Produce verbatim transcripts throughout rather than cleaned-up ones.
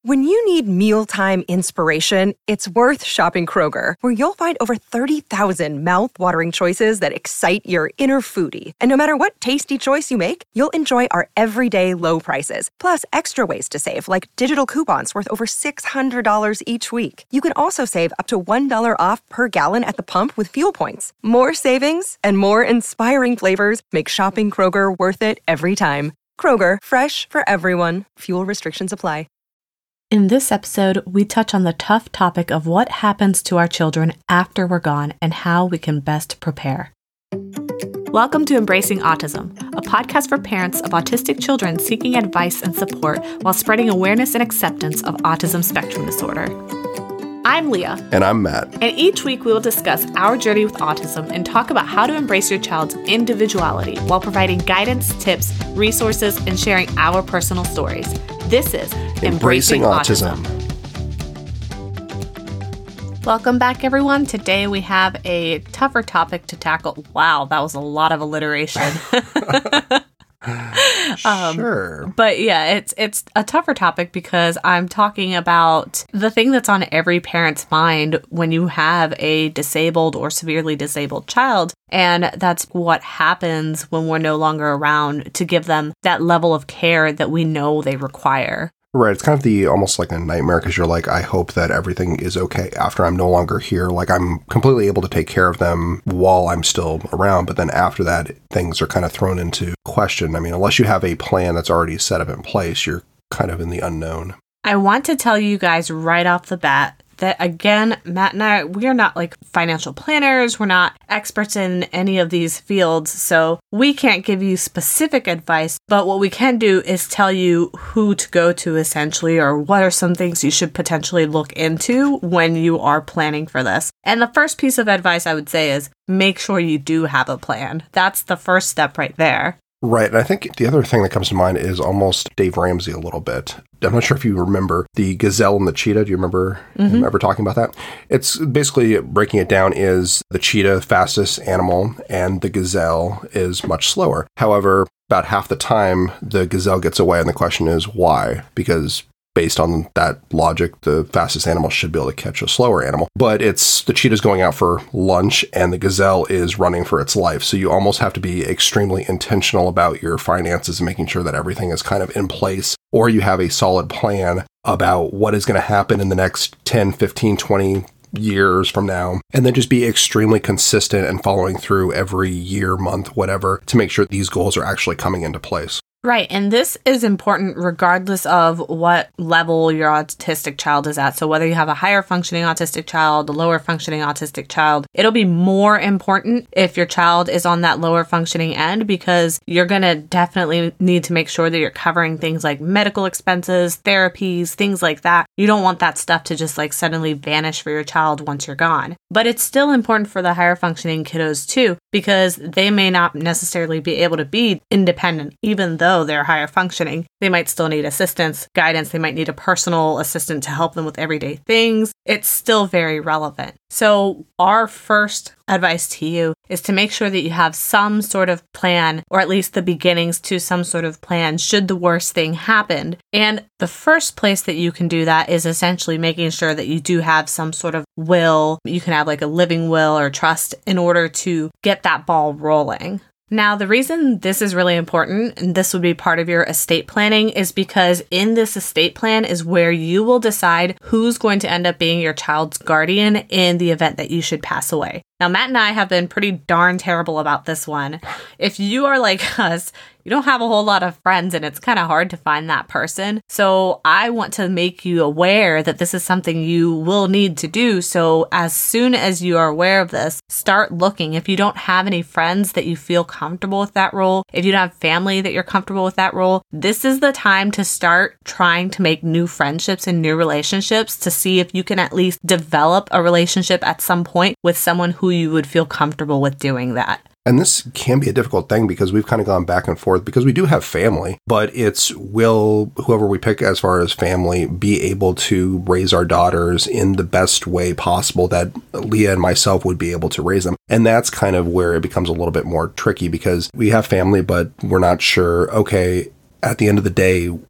When you need mealtime inspiration, it's worth shopping Kroger, where you'll find over thirty thousand mouth-watering choices that excite your inner foodie. And no matter what tasty choice you make, you'll enjoy our everyday low prices, plus extra ways to save, like digital coupons worth over six hundred dollars each week. You can also save up to one dollar off per gallon at the pump with fuel points. More savings and more inspiring flavors make shopping Kroger worth it every time. Kroger, fresh for everyone. Fuel restrictions apply. In this episode, we touch on the tough topic of what happens to our children after we're gone and how we can best prepare. Welcome to Embracing Autism, a podcast for parents of autistic children seeking advice and support while spreading awareness and acceptance of autism spectrum disorder. I'm Leah. And I'm Matt. And each week we will discuss our journey with autism and talk about how to embrace your child's individuality while providing guidance, tips, resources, and sharing our personal stories. This is Embracing, Embracing Autism. Autism. Welcome back, everyone. Today we have a tougher topic to tackle. Wow, that was a lot of alliteration. um, sure. But yeah, it's it's a tougher topic because I'm talking about the thing that's on every parent's mind when you have a disabled or severely disabled child. And that's what happens when we're no longer around to give them that level of care that we know they require. Right. It's kind of the almost like a nightmare because you're like, I hope that everything is okay after I'm no longer here. Like I'm completely able to take care of them while I'm still around. But then after that, things are kind of thrown into question. I mean, unless you have a plan that's already set up in place, you're kind of in the unknown. I want to tell you guys right off the bat that, again, Matt and I, we are not like financial planners. We're not experts in any of these fields. So we can't give you specific advice. But what we can do is tell you who to go to, essentially, or what are some things you should potentially look into when you are planning for this. And the first piece of advice I would say is make sure you do have a plan. That's the first step right there. Right. And I think the other thing that comes to mind is almost Dave Ramsey a little bit. I'm not sure if you remember the gazelle and the cheetah. Do you remember, mm-hmm. remember talking about that? It's basically breaking it down is the cheetah, fastest animal, and the gazelle is much slower. However, about half the time, the gazelle gets away, and the question is why? Because based on that logic, the fastest animal should be able to catch a slower animal. But it's the cheetah's going out for lunch and the gazelle is running for its life. So you almost have to be extremely intentional about your finances and making sure that everything is kind of in place, or you have a solid plan about what is going to happen in the next ten, fifteen, twenty years from now, and then just be extremely consistent and following through every year, month, whatever, to make sure these goals are actually coming into place. Right. And this is important regardless of what level your autistic child is at. So whether you have a higher functioning autistic child, a lower functioning autistic child, it'll be more important if your child is on that lower functioning end, because you're going to definitely need to make sure that you're covering things like medical expenses, therapies, things like that. You don't want that stuff to just like suddenly vanish for your child once you're gone. But it's still important for the higher functioning kiddos too, because they may not necessarily be able to be independent, even though they're higher functioning. They might still need assistance, guidance. They might need a personal assistant to help them with everyday things. It's still very relevant. So our first advice to you is to make sure that you have some sort of plan, or at least the beginnings to some sort of plan should the worst thing happen. And the first place that you can do that is essentially making sure that you do have some sort of will. You can have like a living will or trust in order to get that ball rolling. Now, the reason this is really important, and this would be part of your estate planning, is because in this estate plan is where you will decide who's going to end up being your child's guardian in the event that you should pass away. Now, Matt and I have been pretty darn terrible about this one. If you are like us, you don't have a whole lot of friends and it's kind of hard to find that person. So I want to make you aware that this is something you will need to do. So as soon as you are aware of this, start looking. If you don't have any friends that you feel comfortable with that role, if you don't have family that you're comfortable with that role, this is the time to start trying to make new friendships and new relationships to see if you can at least develop a relationship at some point with someone who you would feel comfortable with doing that. And this can be a difficult thing because we've kind of gone back and forth because we do have family, but it's will whoever we pick as far as family be able to raise our daughters in the best way possible that Leah and myself would be able to raise them. And that's kind of where it becomes a little bit more tricky because we have family, but we're not sure, okay, at the end of the day,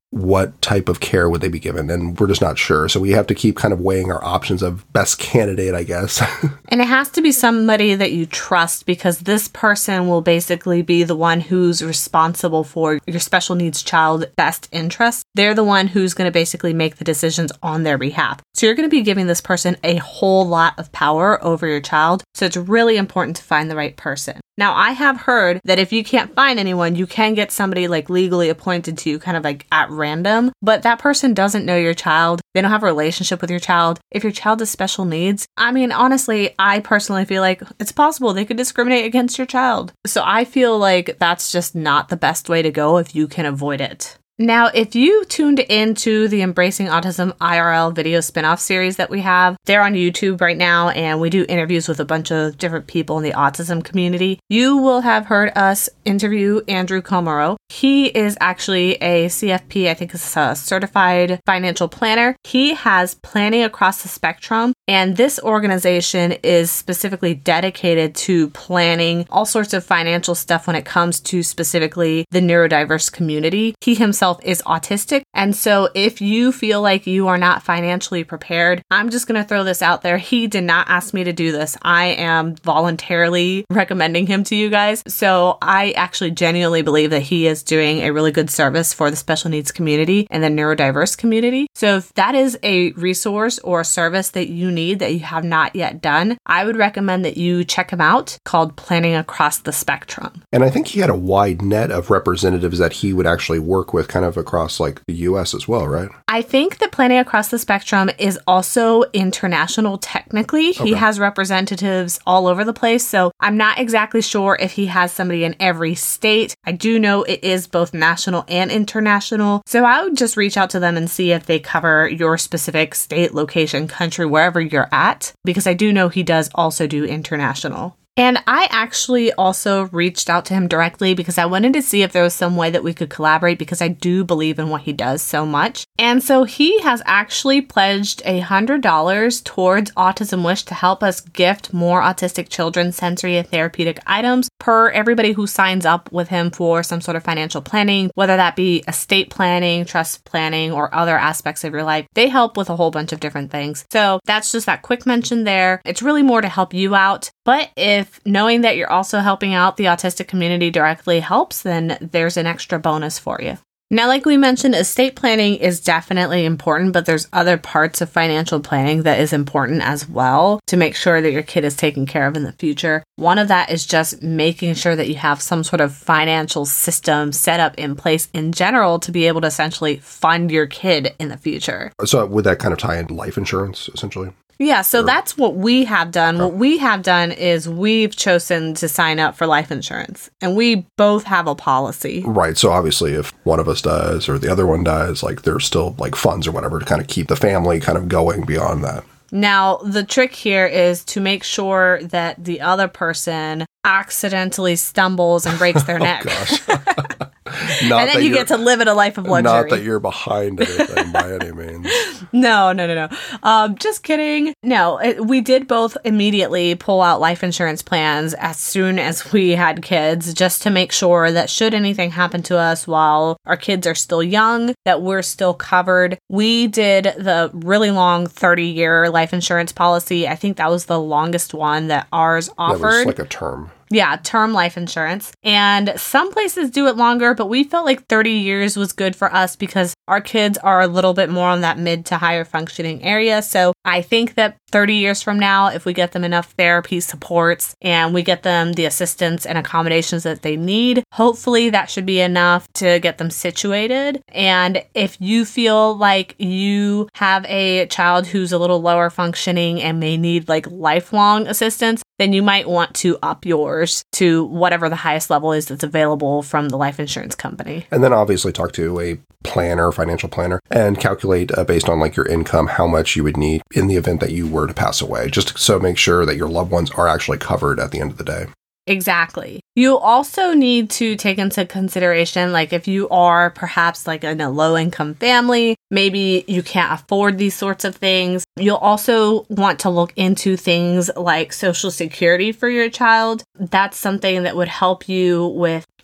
what type of care would they be given? And we're just not sure. So we have to keep kind of weighing our options of best candidate, I guess. And it has to be somebody that you trust, because this person will basically be the one who's responsible for your special needs child's best interest. They're the one who's going to basically make the decisions on their behalf. So you're going to be giving this person a whole lot of power over your child. So it's really important to find the right person. Now, I have heard that if you can't find anyone, you can get somebody like legally appointed to you kind of like at random, but that person doesn't know your child. They don't have a relationship with your child. If your child has special needs, I mean, honestly, I personally feel like it's possible they could discriminate against your child. So I feel like that's just not the best way to go if you can avoid it. Now, if you tuned into the Embracing Autism I R L video spinoff series that we have, they're on YouTube right now, and we do interviews with a bunch of different people in the autism community. You will have heard us interview Andrew Komaro. He is actually a C F P, I think it's a certified financial planner. He has Planning Across the Spectrum, and this organization is specifically dedicated to planning all sorts of financial stuff when it comes to specifically the neurodiverse community. He himself is autistic, and so if you feel like you are not financially prepared, I'm just going to throw this out there. He did not ask me to do this. I am voluntarily recommending him to you guys. So I actually genuinely believe that he is doing a really good service for the special needs community and the neurodiverse community. So if that is a resource or a service that you need that you have not yet done, I would recommend that you check him out, called Planning Across the Spectrum. And I think he had a wide net of representatives that he would actually work with kind of across like the U S as well, right? I think that Planning Across the Spectrum is also international technically. Okay. He has representatives all over the place, so I'm not exactly sure if he has somebody in every state. I do know it is both national and international, so I would just reach out to them and see if they cover your specific state, location, country, wherever you're at, because I do know he does also do international. And I actually also reached out to him directly because I wanted to see if there was some way that we could collaborate, because I do believe in what he does so much. And so he has actually pledged one hundred dollars towards Autism Wish to help us gift more autistic children sensory and therapeutic items per everybody who signs up with him for some sort of financial planning, whether that be estate planning, trust planning, or other aspects of your life. They help with a whole bunch of different things. So that's just that quick mention there. It's really more to help you out. But if knowing that you're also helping out the autistic community directly helps, then there's an extra bonus for you. Now, like we mentioned, estate planning is definitely important, but there's other parts of financial planning that is important as well to make sure that your kid is taken care of in the future. One of that is just making sure that you have some sort of financial system set up in place in general to be able to essentially fund your kid in the future. So would that kind of tie into life insurance, essentially? Yeah, so that's what we have done. What we have done is we've chosen to sign up for life insurance, and we both have a policy. Right. So obviously if one of us does or the other one does, like there's still like funds or whatever to kind of keep the family kind of going beyond that. Now, the trick here is to make sure that the other person accidentally stumbles and breaks their neck. Oh, gosh. Not and then you get to live in a life of luxury. Not that you're behind anything by any means. No, no, no, no. Um, just kidding. No, it, we did both immediately pull out life insurance plans as soon as we had kids, just to make sure that should anything happen to us while our kids are still young, that we're still covered. We did the really long thirty-year life insurance policy. I think that was the longest one that ours offered. That was like a term. Yeah, term life insurance. And some places do it longer, but we felt like thirty years was good for us because our kids are a little bit more on that mid to higher functioning area. So I think that thirty years from now, if we get them enough therapy supports and we get them the assistance and accommodations that they need, hopefully that should be enough to get them situated. And if you feel like you have a child who's a little lower functioning and may need like lifelong assistance, then you might want to up yours to whatever the highest level is that's available from the life insurance company. And then obviously talk to a planner, financial planner, and calculate uh, based on like your income, how much you would need in the event that you were to pass away, just so make sure that your loved ones are actually covered at the end of the day. Exactly. You also need to take into consideration, like if you are perhaps like in a low income family, maybe you can't afford these sorts of things. You'll also want to look into things like Social Security for your child. That's something that would help you with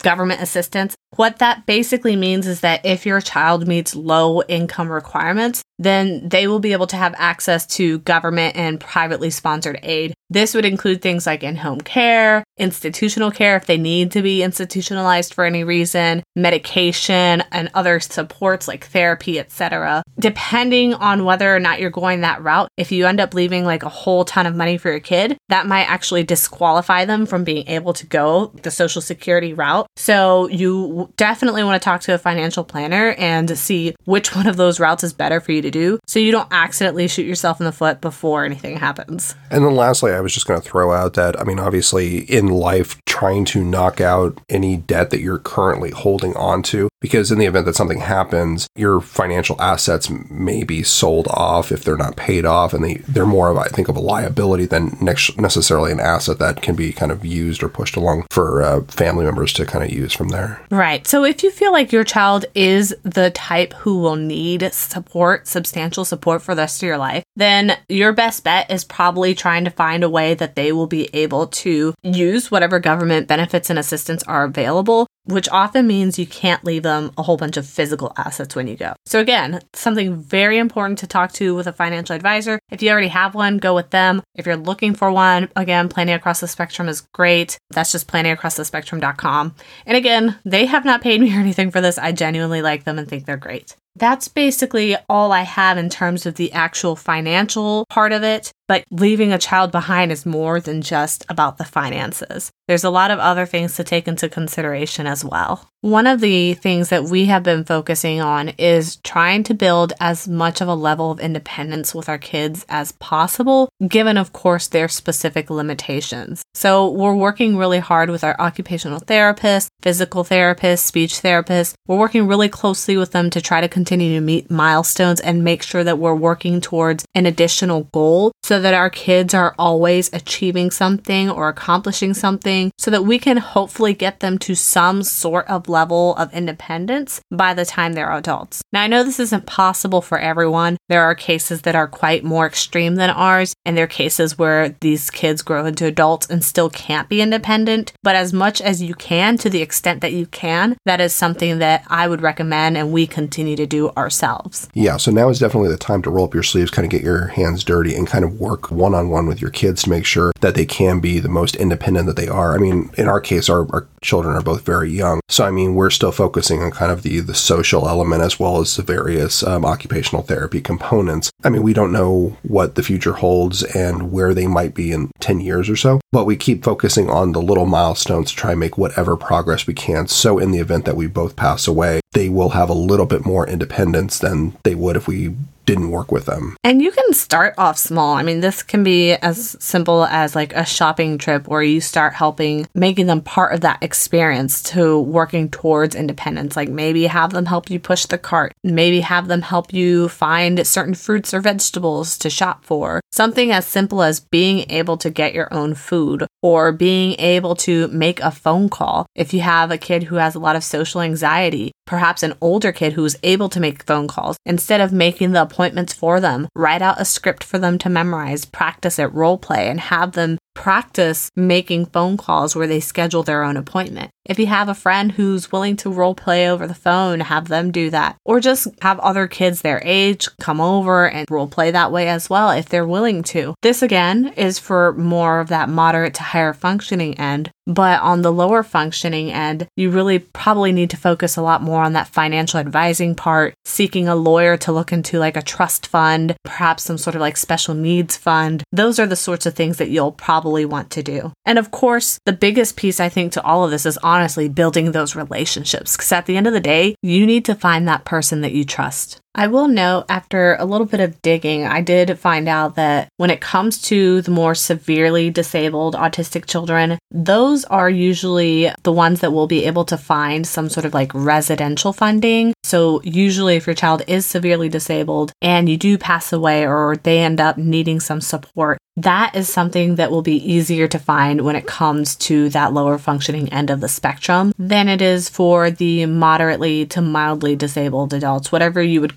government assistance. What that basically means is that if your child meets low income requirements, then they will be able to have access to government and privately sponsored aid. This would include things like in-home care, institutional care if they need to be institutionalized for any reason, medication, and other supports like therapy, et cetera. Depending on whether or not you're going that route, if you end up leaving like a whole ton of money for your kid, that might actually disqualify them from being able to go the Social Security route. So you definitely want to talk to a financial planner and see which one of those routes is better for you to do so you don't accidentally shoot yourself in the foot before anything happens. And then lastly, I was just going to throw out that, I mean, obviously in life, trying to knock out any debt that you're currently holding on to, because in the event that something happens, your financial assets may be sold off if they're not paid off, and they, they're more of, I think, of a liability than necessarily an asset that can be kind of used or pushed along for uh, family members to kind of use from there. Right. So if you feel like your child is the type who will need support, substantial support for the rest of your life, then your best bet is probably trying to find a way that they will be able to use whatever government benefits and assistance are available, which often means you can't leave them a whole bunch of physical assets when you go. So again, something very important to talk to with a financial advisor. If you already have one, go with them. If you're looking for one, again, Planning Across the Spectrum is great. That's just planning across the spectrum dot com. And again, they have not paid me or anything for this. I genuinely like them and think they're great. That's basically all I have in terms of the actual financial part of it. But leaving a child behind is more than just about the finances. There's a lot of other things to take into consideration as well. One of the things that we have been focusing on is trying to build as much of a level of independence with our kids as possible, given, of course, their specific limitations. So we're working really hard with our occupational therapists, physical therapists, speech therapists. We're working really closely with them to try to continue to meet milestones and make sure that we're working towards an additional goal so that our kids are always achieving something or accomplishing something so that we can hopefully get them to some sort of level of independence by the time they're adults. Now, I know this isn't possible for everyone. There are cases that are quite more extreme than ours, and there are cases where these kids grow into adults and still can't be independent. But as much as you can, to the extent that you can, that is something that I would recommend and we continue to do ourselves. Yeah, so now is definitely the time to roll up your sleeves, kind of get your hands dirty and kind of work one-on-one with your kids to make sure that they can be the most independent that they are. I mean, in our case, our, our children are both very young. So, I mean, we're still focusing on kind of the, the social element as well as the various um, occupational therapy components. I mean, we don't know what the future holds and where they might be in ten years or so, but we keep focusing on the little milestones to try and make whatever progress we can. So in the event that we both pass away, they will have a little bit more independence than they would if we didn't work with them. And you can start off small. I mean, this can be as simple as like a shopping trip where you start helping, making them part of that experience to working towards independence. Like maybe have them help you push the cart. Maybe have them help you find certain fruits or vegetables to shop for. Something as simple as being able to get your own food or being able to make a phone call. If you have a kid who has a lot of social anxiety, perhaps an older kid who is able to make phone calls, instead of making the appointments for them, write out a script for them to memorize, practice it, role play, and have them practice making phone calls where they schedule their own appointment. If you have a friend who's willing to role play over the phone, have them do that. Or just have other kids their age come over and role play that way as well if they're willing to. This again is for more of that moderate to higher functioning end. But on the lower functioning end, you really probably need to focus a lot more on that financial advising part, seeking a lawyer to look into like a trust fund, perhaps some sort of like special needs fund. Those are the sorts of things that you'll probably want to do. And of course, the biggest piece I think to all of this is honestly building those relationships. Because at the end of the day, you need to find that person that you trust. I will note, after a little bit of digging, I did find out that when it comes to the more severely disabled autistic children, those are usually the ones that will be able to find some sort of like residential funding. So usually if your child is severely disabled and you do pass away or they end up needing some support, that is something that will be easier to find when it comes to that lower functioning end of the spectrum than it is for the moderately to mildly disabled adults, whatever you would call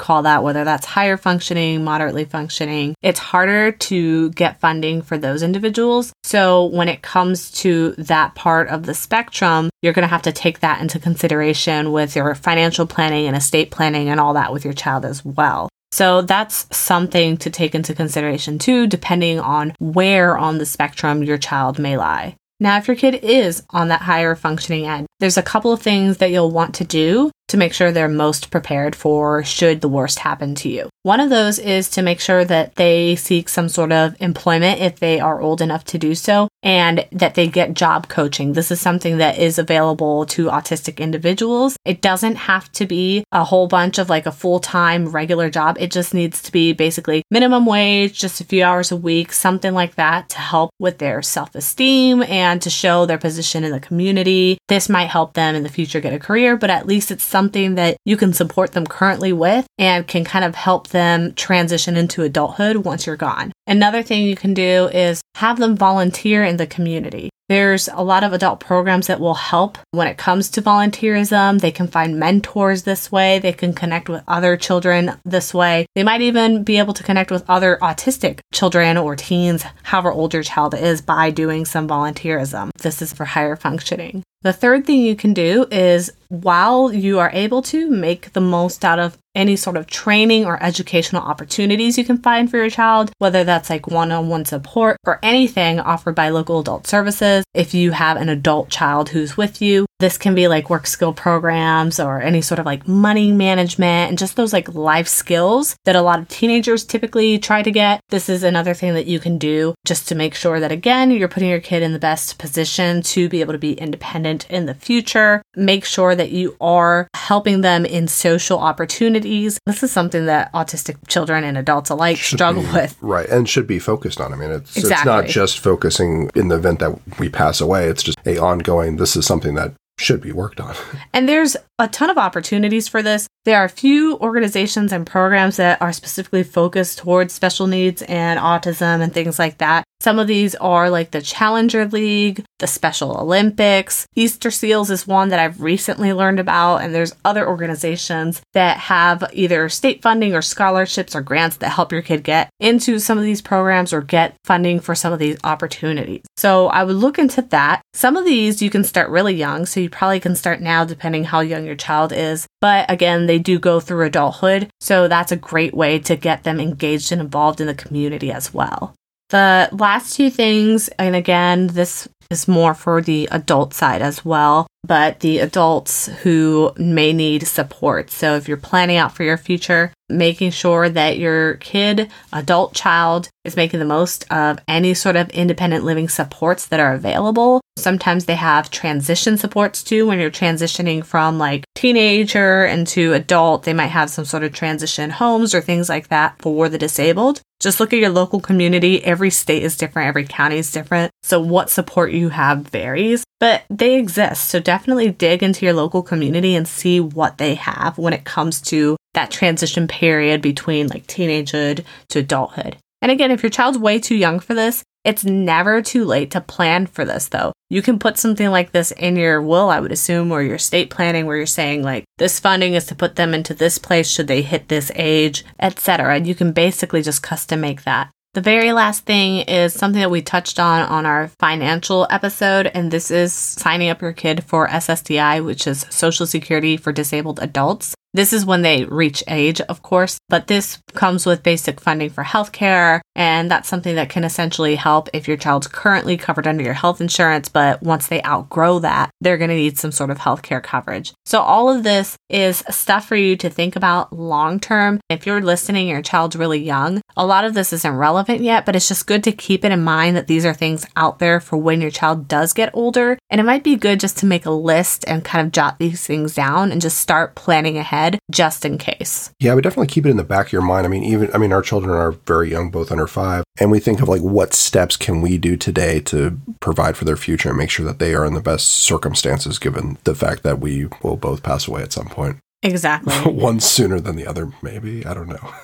call that, whether that's higher functioning, moderately functioning, it's harder to get funding for those individuals. So when it comes to that part of the spectrum, you're going to have to take that into consideration with your financial planning and estate planning and all that with your child as well. So that's something to take into consideration too, depending on where on the spectrum your child may lie. Now, if your kid is on that higher functioning end, there's a couple of things that you'll want to do to make sure they're most prepared for should the worst happen to you. One of those is to make sure that they seek some sort of employment if they are old enough to do so, and that they get job coaching. This is something that is available to autistic individuals. It doesn't have to be a whole bunch of like a full-time regular job. It just needs to be basically minimum wage, just a few hours a week, something like that to help with their self-esteem and to show their position in the community. This might help them in the future get a career, but at least it's something that you can support them currently with and can kind of help them transition into adulthood once you're gone. Another thing you can do is have them volunteer in the community. There's a lot of adult programs that will help when it comes to volunteerism. They can find mentors this way. They can connect with other children this way. They might even be able to connect with other autistic children or teens, however old your child is, by doing some volunteerism. This is for higher functioning. The third thing you can do is, while you are able to, make the most out of any sort of training or educational opportunities you can find for your child, whether that's like one-on-one support or anything offered by local adult services. If you have an adult child who's with you, this can be like work skill programs or any sort of like money management and just those like life skills that a lot of teenagers typically try to get. This is another thing that you can do just to make sure that, again, you're putting your kid in the best position to be able to be independent in the future. Make sure that you are helping them in social opportunities. This is something that autistic children and adults alike should struggle be, with. Right, and should be focused on. I mean, it's, exactly. it's not just focusing in the event that we pass away. It's just a ongoing, this is something that should be worked on. And there's a ton of opportunities for this. There are a few organizations and programs that are specifically focused towards special needs and autism and things like that. Some of these are like the Challenger League, the Special Olympics. Easter Seals is one that I've recently learned about, and there's other organizations that have either state funding or scholarships or grants that help your kid get into some of these programs or get funding for some of these opportunities. So I would look into that. Some of these you can start really young, so you probably can start now depending how young your child is. But again, they do go through adulthood, so that's a great way to get them engaged and involved in the community as well. The last two things, and again, this is more for the adult side as well, but the adults who may need support. So if you're planning out for your future, making sure that your kid, adult child, is making the most of any sort of independent living supports that are available. Sometimes they have transition supports too. When you're transitioning from like teenager into adult, they might have some sort of transition homes or things like that for the disabled. Just look at your local community. Every state is different. Every county is different. So what support you have varies, but they exist. So definitely dig into your local community and see what they have when it comes to that transition period between like teenagehood to adulthood. And again, if your child's way too young for this, it's never too late to plan for this though. You can put something like this in your will, I would assume, or your estate planning where you're saying like this funding is to put them into this place should they hit this age, et cetera. And you can basically just custom make that. The very last thing is something that we touched on on our financial episode, and this is signing up your kid for S S D I, which is Social Security for Disabled Adults. This is when they reach age, of course, but this comes with basic funding for healthcare, and that's something that can essentially help if your child's currently covered under your health insurance, but once they outgrow that, they're going to need some sort of healthcare coverage. So all of this is stuff for you to think about long term. If you're listening, your child's really young, a lot of this isn't relevant yet, but it's just good to keep it in mind that these are things out there for when your child does get older, and it might be good just to make a list and kind of jot these things down and just start planning ahead just in case. Yeah, I would definitely keep it in the back of your mind. I mean, even, I mean, our children are very young, both under five, and we think of like, what steps can we do today to provide for their future and make sure that they are in the best circumstances, given the fact that we will both pass away at some point. Exactly. One sooner than the other, maybe. I don't know.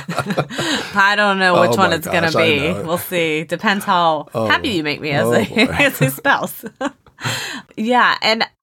I don't know which oh one it's going to be. We'll see. Depends how oh, happy you make me as, oh a, as a spouse. Yeah. And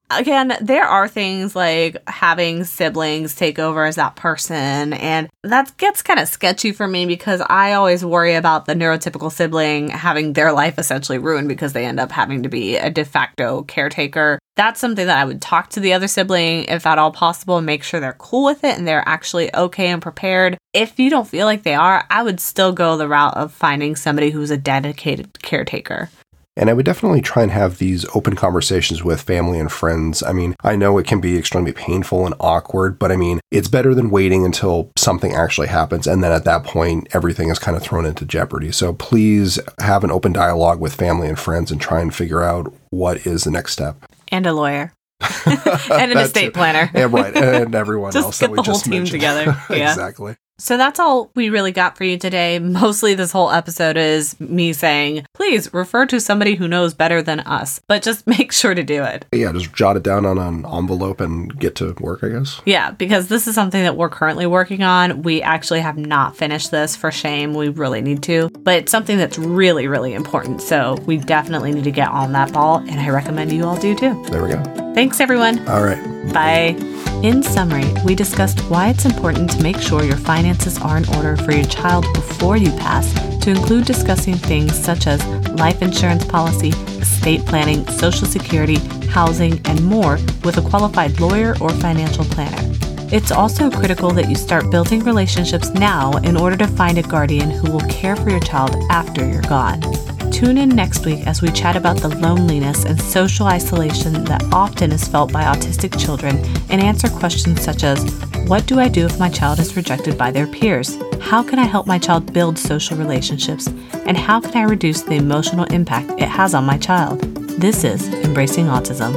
Again, there are things like having siblings take over as that person, and that gets kind of sketchy for me because I always worry about the neurotypical sibling having their life essentially ruined because they end up having to be a de facto caretaker. That's something that I would talk to the other sibling, if at all possible, and make sure they're cool with it and they're actually okay and prepared. If you don't feel like they are, I would still go the route of finding somebody who's a dedicated caretaker. And I would definitely try and have these open conversations with family and friends. I mean, I know it can be extremely painful and awkward, but I mean, it's better than waiting until something actually happens. And then at that point, everything is kind of thrown into jeopardy. So please have an open dialogue with family and friends and try and figure out what is the next step. And a lawyer. And an estate planner. Yeah, right. And everyone just else get that we the whole just team mentioned. together. Yeah. Exactly. So that's all we really got for you today. Mostly this whole episode is me saying, please refer to somebody who knows better than us, but just make sure to do it. Yeah, just jot it down on an envelope and get to work, I guess. Yeah, because this is something that we're currently working on. We actually have not finished this, for shame. We really need to. But it's something that's really, really important. So we definitely need to get on that ball, and I recommend you all do too. There we go. Thanks, everyone. All right. Bye. In summary, we discussed why it's important to make sure your finances are in order for your child before you pass, to include discussing things such as life insurance policy, estate planning, social security, housing, and more with a qualified lawyer or financial planner. It's also critical that you start building relationships now in order to find a guardian who will care for your child after you're gone. Tune in next week as we chat about the loneliness and social isolation that often is felt by autistic children and answer questions such as, what do I do if my child is rejected by their peers? How can I help my child build social relationships? And how can I reduce the emotional impact it has on my child? This is Embracing Autism.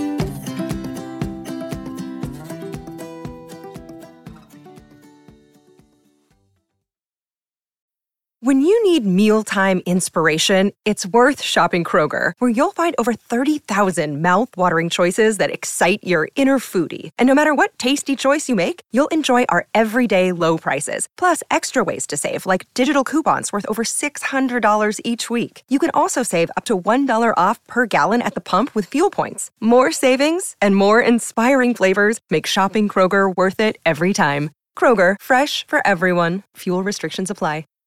When you need mealtime inspiration, it's worth shopping Kroger, where you'll find over thirty thousand mouth-watering choices that excite your inner foodie. And no matter what tasty choice you make, you'll enjoy our everyday low prices, plus extra ways to save, like digital coupons worth over six hundred dollars each week. You can also save up to one dollar off per gallon at the pump with fuel points. More savings and more inspiring flavors make shopping Kroger worth it every time. Kroger, fresh for everyone. Fuel restrictions apply.